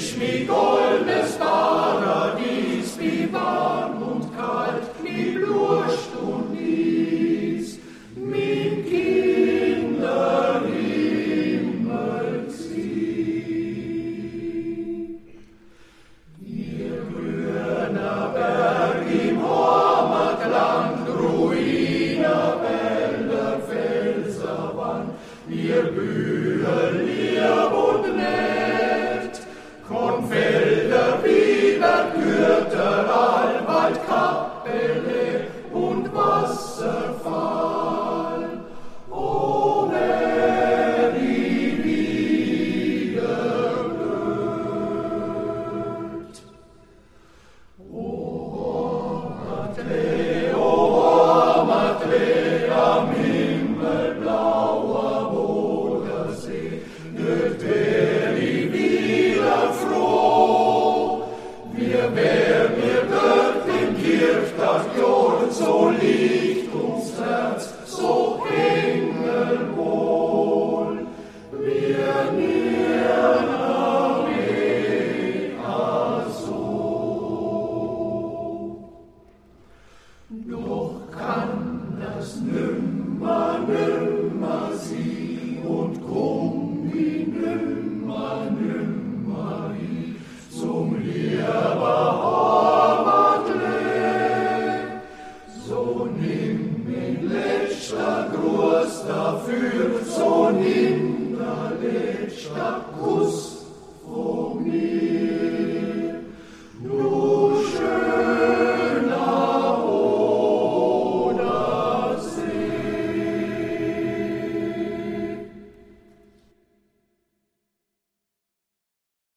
wie goldes Paradies, wie warm und kalt, wie Lurcht und Nies, mit Kinder Himmel zieh. Ihr grüner Berg im Heimatland, Ruine, Wälder, Felserwand, ihr Bühel, lieb und nett, Kornfelder, Biber, Gürtel,